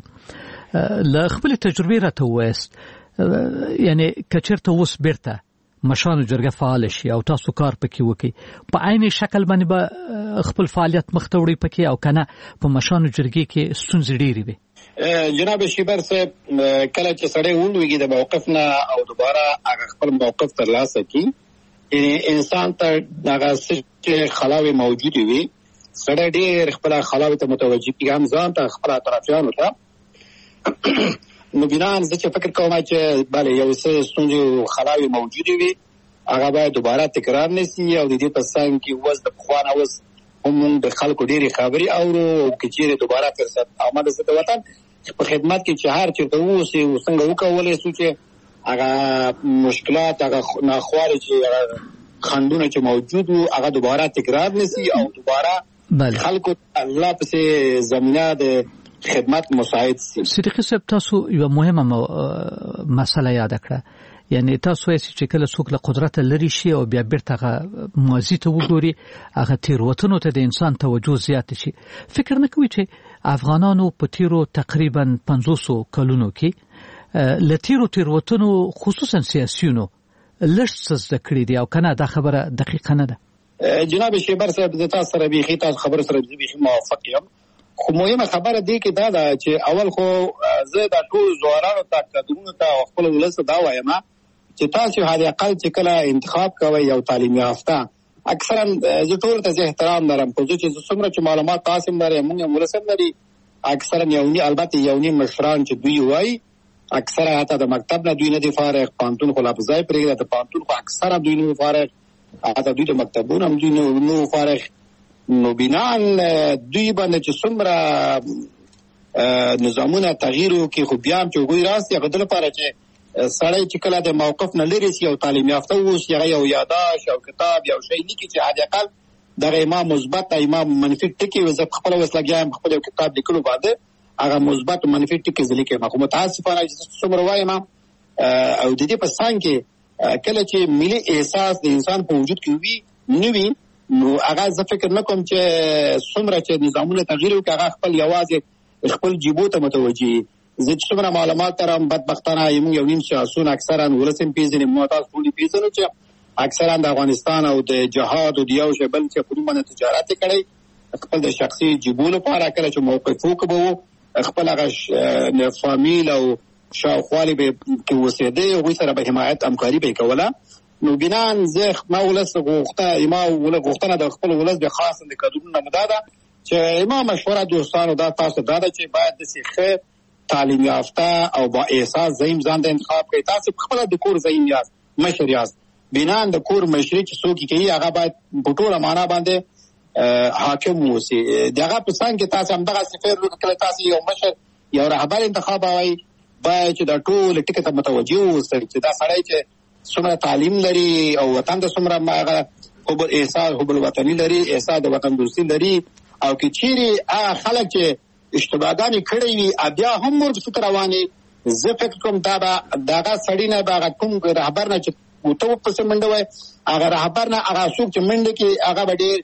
له خپلې تجربې راته ووایاست یعنې که چېرته اوس بیرته مشانو جرګه فعال شي او تاسو کار پکې وکړي په عین شکل باندې به خپل فعالیت مخ ته وړئ پکې او کنه په مشانو جرګې کې ستونزې ډېرې وي. جناب شیبر صاحب کله چې سړی ولوېږي د موقف نه او دوباره هغه خپل موقف ترلاسه کړي یعنې انسان ته هغه څه چې خلاوې موجودې وي سړی ډېر خپله خلاوې ته متوجه کېږي هم ځان ته خپل اطرافیانو ته نو بنان زه چې فکر کوم چې بله یو څه ستونزې خلاوې موجودې وي هغه باید دوباره تکرار نه سي او د دې په څنګ کې اوس د پخوا نه اوس هم موږ د خلکو ډېرې خبرې اورو او که چېرې دوباره فرصت آمده سه د وطن په خدمت کې چې هر چېرته واوسې او څنګه وکولی سو چې هغه مشکلات هغه ناخوالې چې هغه خنډونه چې موجود وو هغه دوباره تکرار نه سي او دوباره خلکو الله پسې زمینه د خدمت مساعد سي. صدیقي صاحب تاسو یو مهمه مسله یاد کړه یعنی تاسو یې چې کله څوک له قدرت لري شي او بیا بیرته ماضي ته وګوري هغه تیروتنو ته د انسان توجه زیات شي. فکر نه کوي چې افغانانو په تیرو تقریبا پنځوس کلونو کې لتیرو تیروتنو خصوصا سیاسيونو لږ څه زده کړي دي او کنه دا خبره دقیقه نه ده؟ جناب شیبر صاحب د تاسو سره بيخي تاسو خبر سره بيخي موافق یم، خو مهمه خبره دی کې دا ده چې اول خو زه د ټول زوارانو ته قدرونو ته خپل ولس دا وایم چې تاسو هغه اقل چې کله انتخاب کوي یو تعلیم یافته اکثرا زه ټول ته احترام لرم، خو چې څومره چې معلومات تاسو لري موږ ولسم لري اکثرا یونی البته یونی مشران چې دوی وای اکثرا حتی د مکتب نه دوی نه دي فارغ، پانتون خو لفظای پرې د پانتون خو اکثرا دوی نه فارغ، حتی دوی د مکتبونو هم دوی نه فارغ. نو بنان دوی باندې چې څومره نظامونه تغییر وکړي خو بیا هم چې وګورئ راستي هغه د لپاره چې سړی چې کله د موقف نه لري سي او تعلیم یافته اوسي هغه یو یاداش او کتاب یو شی لیکي چې حد اقل دغه امام مثبت امام منفي ټکي وزه خپل وسلګیایم خپل کتاب لیکلو باندې هغه مثبت منفي ټکي ځلیکي ما کوم متاسفانه چې څومره وایم او د دې په څنګ کې کله چې ملي احساس د انسان په وجود کې وي نوي نو هغه زه فکر نه کوم چې څومره چې نظامونه تغییر وکړي هغه خپل یوازې خپل جیبو ته متوجي. زه چې څومره معلومات ترم بدبختانه یم یو نیم شاسون اکثرا ولسم پیژنې معتاد ټولي پیژنو چې اکثرا د افغانستان او د جهاد او د یو شبل چې په کومه تجارت کړي خپل د شخصي جیبو لپاره کله چې موقف وکړو خپل هغه فامیل او شاوخوالي به کې وسیده او سره به حمایت همکاري به کوله. نو بنان زه ما ولس غوښته ما ول غوښتنه د خپل ولس به خاص د کډونو مداده چې ما مشوره دوستانو دا تاسو دا چې باید د سیخه تعلیم یافته او با احساس زعیم ځان د انتخاب کوي. تاسو خپل د کور زعیم یاست مشر یاست، بنان د کور مشري چې څوک کوي هغه باید په ټوله معنا باندې حاکم وسی. دغه په څنګه کې تاسو هم دغه سفیر وکړه تاسو یو مشر یو رهبر انتخاب وای باید چې د ټول ټکي ته متوجه اوسئ چې دا سړی چې څومره تعلیم لري او وطن د څومره ماغه حب احساس حب الوطني لري احساس د وطن دوستي لري او کې چیرې هغه خلک چې اشتباهګانې کړې وي بیا هم ورته رواني زه فکر کوم دا دغه سړی نه دا کوم رهبر نه چې وته په سمنده وای هغه رهبر نه هغه څوک چې منډه کې هغه ډېر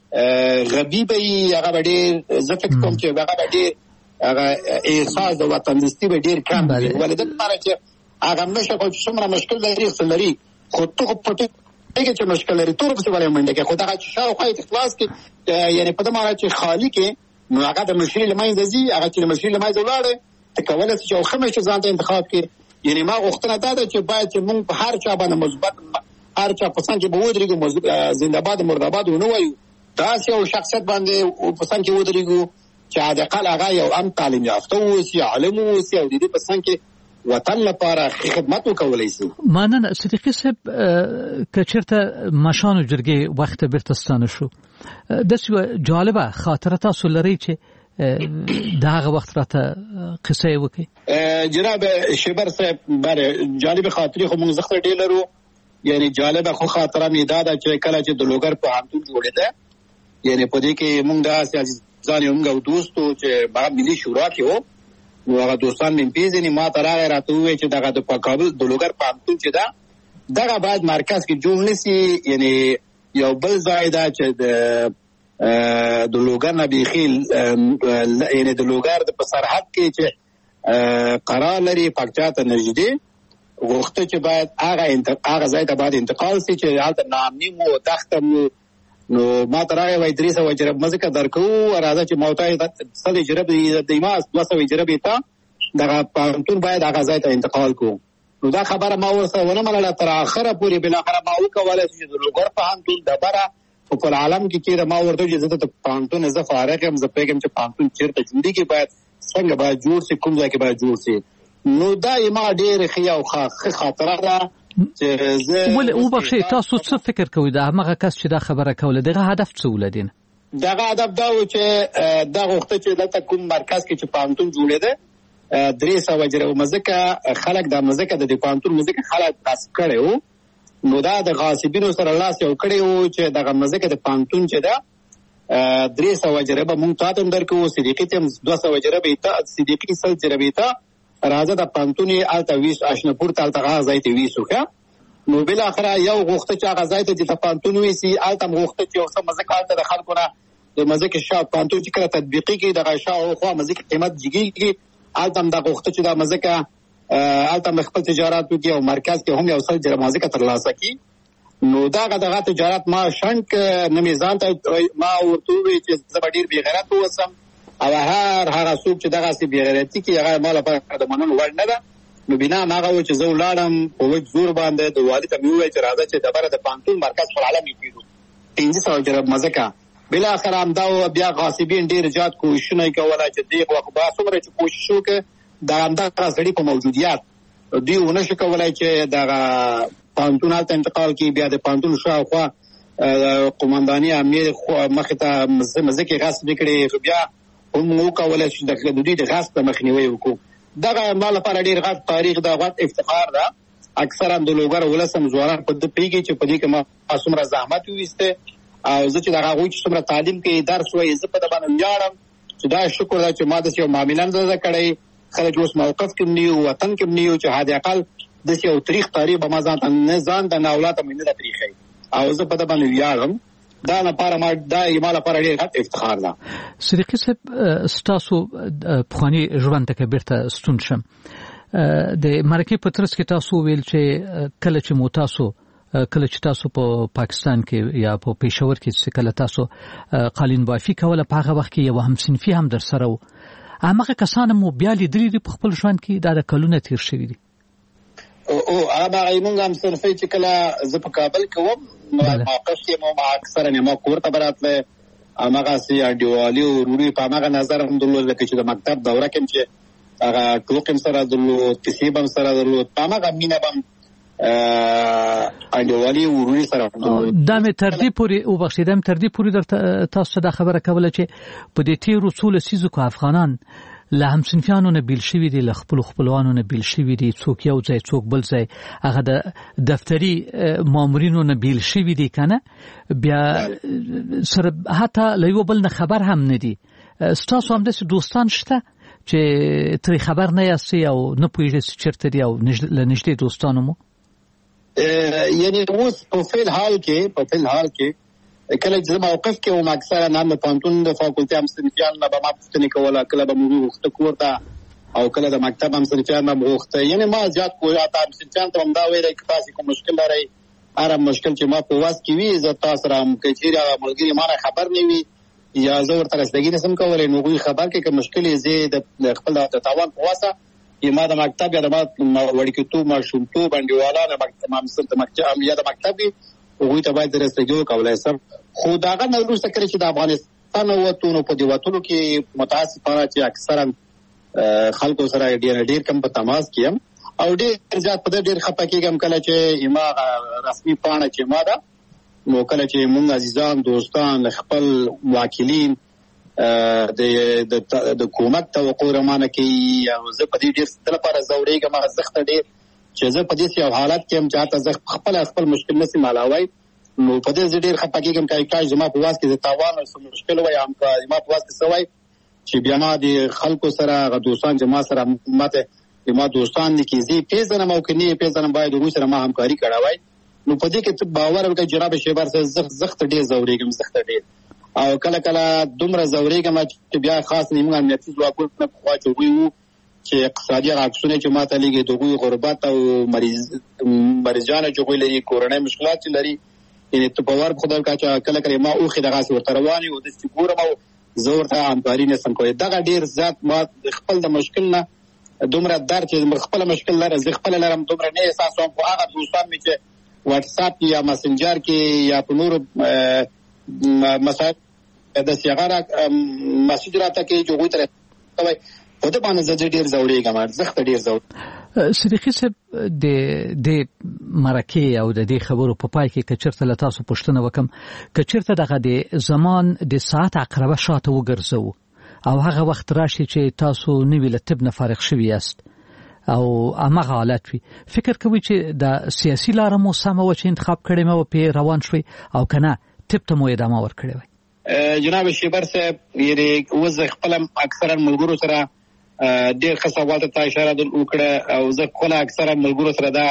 غبي به هغه ډېر زه فکر کوم چې هغه ډېر هغه احساس د وطن دوستي به ډېر کم وي ولې لپاره چې هغه نشه کوم څومره مشکل لري لري خو ته په دې کې چې مشکل لري تور په څه باندې منډه کې خدای چې شاوخوا اخلاص کې یعنی په دې معنی چې خالی کې نو هغه د مشري لمای زی هغه چې مشري لمای زولاړه ته کولای شي او خمه چې ځان ته انتخاب کې یعنی ما غوښتنه دا ده چې باید چې موږ په هر چا باندې مثبت هر چا په څنګه به ودرېږو زنده‌باد مرده‌باد ونه وایو دا یو شخصیت باندې په څنګه ودرېږو چې د قال هغه یو ام تعلیم یافته او سي عالم او سي او دې په څنګه وطن لپاره خدمت وکولای شي. مانن صدیقی صاحب کچرته مشانو جرګې وخت برتستانه شو د څه جالبه خاطره تاسو لري چې داغه وخت راته قصه وکي. جناب شبر صاحب بره جالب خاطري خو موږ زخه ډیلرو یعنی جالبه خو خاطره می دادا چې کله چې د لوګر په هانتون جوړه ده یعنی په دې کې موږ د سیاسي ځان یو موږ دوستو چې با ملي شورا کې وو نو هغه دوستان مې پیژنې ما تر هغه راته وې چې دغه د کابل د لوګر په هانتون چې دا دغه باید مرکز کې جوړ نشي یعنی یو بل ځای دا چې د د لوګر نه بيخیل یعنی د لوګر د په سرحد کې چې قرار لري پکچاته نږدې وخت چې باید هغه هغه ځای ته باید انتقال شي چې حالت نامني مو دختم نو ما تر هغه وای درې سوه جرب مزه درکو راځه چې موتای صد جرب د ایماس دوه سوه جرب ته دغه پانتون باید هغه ځای ته انتقال کو. نو دا خبره ما ورسره ونه منله تر اخره پورې بل اخره ما وکوله چې د لوګر پانتون د بره په ټول عالم کې چې ما ورته چې زه ته پانتون زه فارغ یم زه پیغام چې پانتون چیرته جوړی کې باید څنګه باید جوړ شي کوم ځای کې باید جوړ شي. نو دا ما ډېر خیا او خاطره ده چې زه ول او بخښي تاسو څه فکر کوئ دا هغه کس چې دا خبره کوله دغه هدف څه ولدین؟ دغه هدف دا و چې دا وخت چې دلته کوم مرکز کې چې پانتون جوړې ده درې سوه جره مزکه خلک د مزکه د پانتون مزکه خلک غصب کړي وو نو دا د غاصبینو سره لاس یو کړي وو چې دغه مزکه د پانتون چې ده درې سوه جره به مونږ تاسو درکو صدیقی ته دوه سوه جره به ته صدیقی سل جره به ته راځه د پانتونی الته ویس آشنپور ته الته ځای ته ویسو ښه نو بل اخره یو غوښته چې هغه ځای ته د پانتون ویسي الته غوښته چې اوسه مزه کالته د خلکو نه د مزه کې شاو پانتون چې کله تطبیقي کې د غشاو خو مزه کې قیمت جګیږي الته د غوښته چې د مزه کې الته خپل تجارت وکي او مرکز کې هم یو څل جره مزه کې ترلاسه کی نو دا دغه تجارت ما شنک نه میزان ته ما ورته وی چې زبډیر بی غیرت وسم او هر هغه څوک چې دغه سی بی غیرتی کې هغه مال په د منلو وړ نه ده نو بنا هغه چې زه ولاړم په وځ زور باندې د والي ته وی چې راځه چې دبره د پانتون مرکز پر عالمي کیږي پنځه سوه جرب مزکا بل اخر هم دا بیا غاصبین ډیر زیات کوششونه کوله چې دغه وخت با څومره چې کوشش وکړي دا هم د سړي په موجودیت دی ونه شو کولای چې دا پانتون ته انتقال کی بیا د پانتون شاوخوا قومنداني امیر مخه ته مزه کې غاصب کړي بیا هم نو کولای چې د حدودي د غاصب مخنیوي وکړو دغه مال لپاره ډیر غټ تاریخ دا غټ افتخار ده اکثرا د لوګر ولسم زواران په د پیږي چې په دې کې ما اسمره زحمت وېسته او زه چې دا غوښ چې څومره تعلیم کې درس وایي زه په د باندې یاړم چې دا شکر ده چې ما د یو معاملان زده کړی خلک اوس موقف کې نیو وطن کې نیو چې هدا اقل د یو تاریخ تاریخ به ما ځان نه ځان د ناولات مې نه تاریخي او زه په د باندې یاړم دا لپاره ما دا یماله لپاره ډېر غټ افتخار ده صدیقي صاحب ستاسو پخوانی ژوند ته بیرته ستون شم د مرکه په ترڅ کې تاسو ویل چې کله چې مو تاسو کله چې تاسو په پاکستان کې یا په پېښور کې چې کله تاسو قالین بافي کوله په هغه وخت کې یو هم صنفي هم در سره و هغه کسان مو بیا لیدلې په خپل ژوند کې دا د کلونه تیر شوی دي او او هغه ایمونګ هم صنفي چې کله زه په کابل کې وم موقف کې مو ما اکثر نه ما کور ته براتله هغه سي اډیوالي او روري په هغه نظر هم درلود لکه چې د مکتب دوره کې چې هغه ټوکم سره درلود تسیب هم سره درلود په هغه مینه بم اډیوالي او روري سره دا مې تر دې پورې او بخښیدم تر دې پورې در تاسو دا خبره کوله چې په دې تیر رسول سيزو کو افغانان له هم صنفیانو نه بیل شوی دي له خپل خپلوانو نه بیل شوی دي څوک یو ځای څوک بل ځای هغه د دفتری مامورینو نه بیل شوی دي کنه بیا سره حتی له یو بل نه خبر هم نه دي ستاسو هم د دوستان شته چې تری خبر نه یاستي او نه پوهیږئ چیرته دي او له نږدې دوستانو مو یعنی اوس په فعل حال کې په فعل حال کې کله چې موقف کې او اکثره نام پانتون د فاکولټي هم صنفیان نه به ما پوښتنه کوله کله به موږ وخت کوړه او کله د مکتب هم صنفیان نه وخت یعنی ما زیات کویا تاسو صنفیان ته هم دا ویل چې تاسو کوم مشکل لرئ هر مشکل چې ما په واس کې وي زه تاسو را مکچیره ملګری ما خبر نه وي یا زه ورته رسېدګی نسم کولای نو غوي خبر کې کوم مشکل یې د خپل د تاوان په واسه یما د مکتب یا د وړکې تو ما شومتو باندې والا د مکتب هم سره د مکتب یا د مکتب وګوي ته باید رسېدګی کولای سم خو داغه نو څه کړی چې د افغانستان وته په دی وټولو کې متاسفانه چې اکثرا خلکو سره ډیر ډیر کم په تماس کیم او ډیر زیات په ډیر خپه کېږم کله چې یما رسمي پاڼه چې ما ده نو کله چې موږ عزیزان دوستان خپل واکلین د د حکومت توقع رمانه کې یا زه په دې ډیر ستل لپاره زورېږم ما زخت ډیر چې زه په دې یو حالت کې هم چاته زه خپل خپل مشکل نسی مالاوي نو په دې ډیر خپه کېږم چې کای زما په واس کې تاوان او مشکل وای هم کا زما په واس کې سوای چې بیا ما د خلکو سره غ دوستان جما سره ماته ما دوستان دي کې زی پیژنم او کې نه پیژنم باید دوی سره ما همکاري کړاوای نو په دې کې باور وکړي جناب شیبر سره زخت زخت ډیر زورېږم زخت ډیر او کله کله دومره زورېږم چې بیا خاص نیمه امنیتي ځواکونه په خوا چوي وو چې اقتصادي عکسونه چې ماته لګي دغه غربت او مریض مریضانه چې لري کورونی مشکلات لري یعنی ته په ور خدای کا چې کله کله ما اوخه دغه ورته رواني او د ګورم او زور ته همکاري نه سم کوي دغه ډیر ذات ما خپل د مشکل نه دومره در چې خپل مشکل لري زه خپل لرم دومره نه احساس کوم خو هغه دوستان می چې واتس اپ یا مسنجر کې یا په نور مسایل د سیاغه مسج راته کې جو غوي تر کوي په دې باندې زه ډیر زورېږم زخت ډیر زور صدیقي صاحب د د مرکه او د دې خبرو په پای کې کچرته له تاسو پوښتنه وکم کچرته دغه د زمان د ساعت عقربه شاته وګرځو او هغه وخت راشي چې تاسو نوی له طب نه فارغ شوی یاست او هغه حالت وي فکر کوي چې د سیاسي لار مو سم و چې انتخاب کړی مو په روان شوي او کنه طب ته مو ادامه ورکړی وي جناب شیبر صاحب یې وز خپل اکثرا ملګرو سره ډېر ښه سوال ته اشاره وکړه او زه خپله اکثره ملګرو سره دا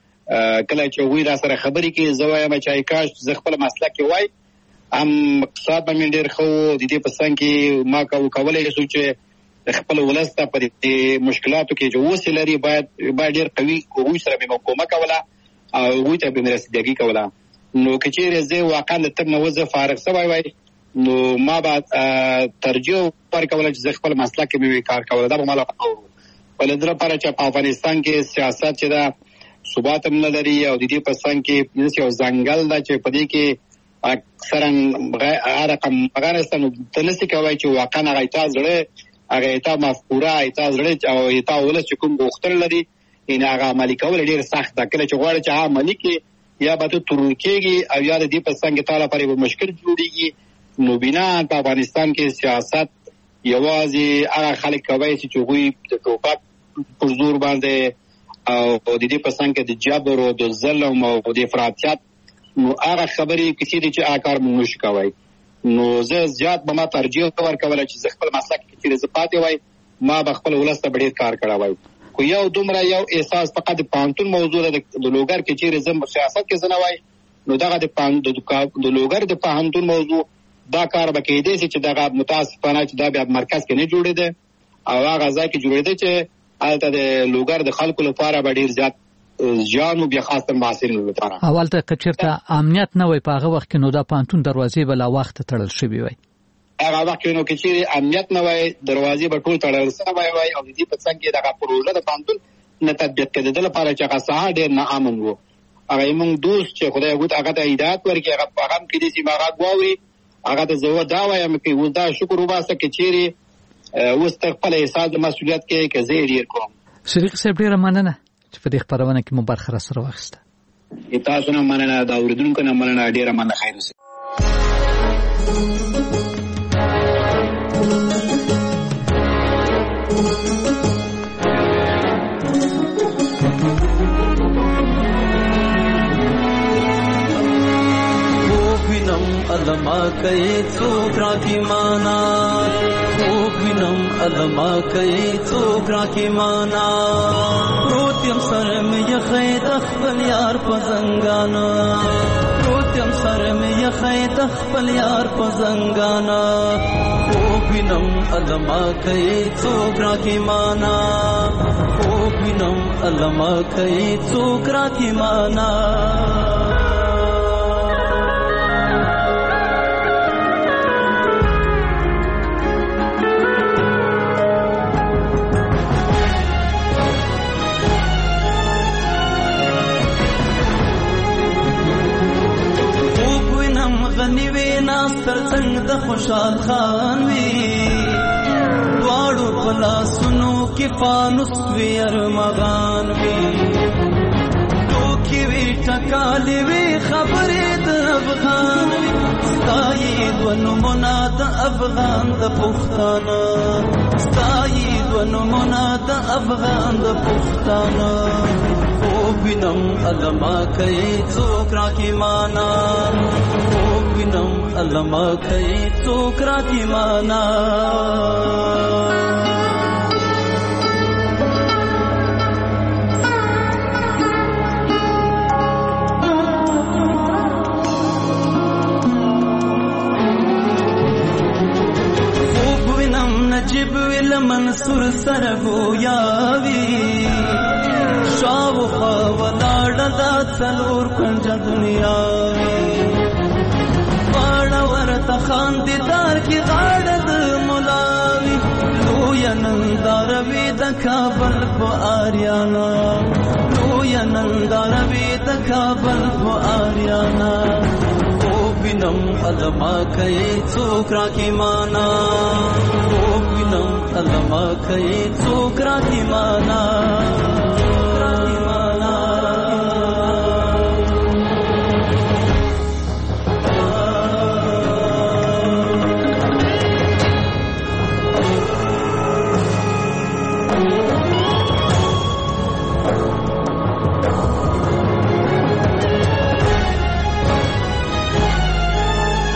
کله چې هغوی را سره خبرې کوي زه وایم چې کاش زه خپله مسلک کې وای هم اقتصاد به مې ډېر ښه و. د دې په څنګ کې ما کولی شو چې خپل ولس ته په دې مشکلاتو کې چې اوس لري باید باید ډېر قوي هغوی سره مې محکومه کوله او هغوی ته به مې رسیدګي کوله. نو که چېرې زه واقعا د طب نه اوس زه فارغ شوی وای نو ما به ترجیح ورکوله چې زه خپل مسلک کې مې کار کوله. دا به ما لپاره و له دې لپاره چې په افغانستان کې سیاست چې ده ثبات هم نه لري او د دې په څنګ کې یو ځنګل ده چې په دې کې اکثرا هر رقم افغانستان ته نسي کولی چې واقعا هغه اعتراض زړه هغه اعتراض مفکوره اعتراض زړه او اعتراض ولس چې کوم غوښتنه لري ان هغه عملي کول ډېر سخت ده. کله چې غواړي چې هغه عملي کړي یا به ته ترور کېږي او یا د دې په څنګ کې تا لپاره به مشکل جوړېږي. نو بنا په افغانستان کې سیاست یوازې هغه خلک کوي چې هغوی د ټوپک پر زور باندې او د دې په څنګ کې د جبر او د ظلم او د افراطیت نو هغه خبرې کسي دي چې هغه کار مونږ نشو کوی. نو زه زیات به ما ترجیح ورکوله چې زه خپل مسلک کې چې زه پاتې وای ما به خپل ولس ته ډېر کار کړی وای. خو یو دومره یو احساس فقط د پوهنتون موضوع ده د لوګر کې چیرې زه سیاست کې زه نه وای نو دغه د لوګر د پوهنتون موضوع دا کار به کېدی شي چې دغه متاسفانه چې دا بیا مرکز کې نه جوړېده او هغه ځای کې جوړېده چې هلته د لوګر د خلکو لپاره به ډېر زیات زیان و بیا خاصه محصلینو لپاره. اول ته که چېرته امنیت نه وای په هغه وخت کې نو دا پوهنتون دروازې به لا وخته تړل شوې وای. هغه وخت کې نو که چېرې امنیت نه وای دروازې به ټول تړل شوی وای او د دې په څنګ کې دغه پروژه د پوهنتون نه تطبیق کېدل لپاره چې هغه ساحه ډېر ناامن و. هغه زموږ دوست چې خدای وکړي هغه ته هدایت ورکړي هغه هغه هم کېدای شي هغه واوري هغه ته زه دا وایم چې اوس دا شکر وباسه چې چېرې اوس تر خپل احساس د مسؤلیت کې که زه یې ډېر کوم. صدیق صاحب ډېره مننه چې په دې خپرونه کې مو برخه راسره واخیسته. تاسو نه مننه د اورېدونکو نه مننه ډېره مننه. خیر اوسئ. علما کئی څوکرا کی مانا او وینم علما کئی څوکرا کی مانا روتیم سر میں یخی دخل یار پزنگانا روتیم سر میں یخی دخل یار پزنگانا او وینم علما کئی څوکرا کی مانا او وینم علما کئی څوکرا کی مانا غنیوی ناستر څنګه د خوشحال خان وی دواړو پلاسونو کې فانوس وی ارمغان وی ټوکی وی ټکالې وی خبرې د افغان وی ستایي ونمونه د افغان د پښتانه ستایي ونمونه د افغان د پښتانه او وینم علما کوي څوک راکې مانا او وینم علما کوي څوک راکې مانا خوب وینم نجیب ویل منصور سره گویاوی شاوخوا ولاړه دا څلور کنجه دنیا واړه ورته خاندیدار کې غاړه د ملاوي لویه ننداره وي د کابل په آریانا لویه ننداره وي د کابل په آریانا او وینم علما کوي څوک راکې مانا او وینم علما کوي څوک راکې مانا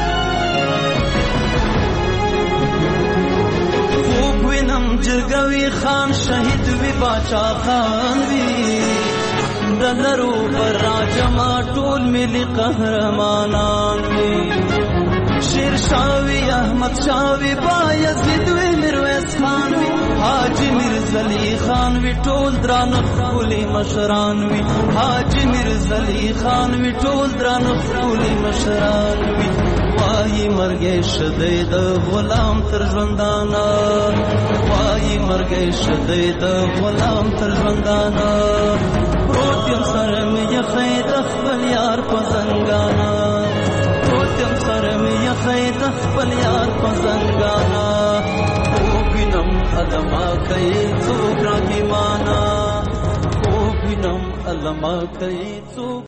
جرګوي خان شهید وی باچا خان وی دلرو پر راجما ټول ملي قهرمانان وی شیر شاوی احمد شاوی بایزید وی میرویس خان وی حاجی میرزلی خان وی ټول دران خپلی مشران وی حاجی میرزلی خان وی ټول دران خپلی مشران وی وای مرګ شدی د غلام تر ژوندانا وای مرګ شدی د غلام تر ژوندانا پروت یم سره مې یخی د خپل یار په زنګانا پروت یم سره مې یخی د خپل یار په زنګانا وینم علما کوي څوک راکې مانا وینم علما کوي څوک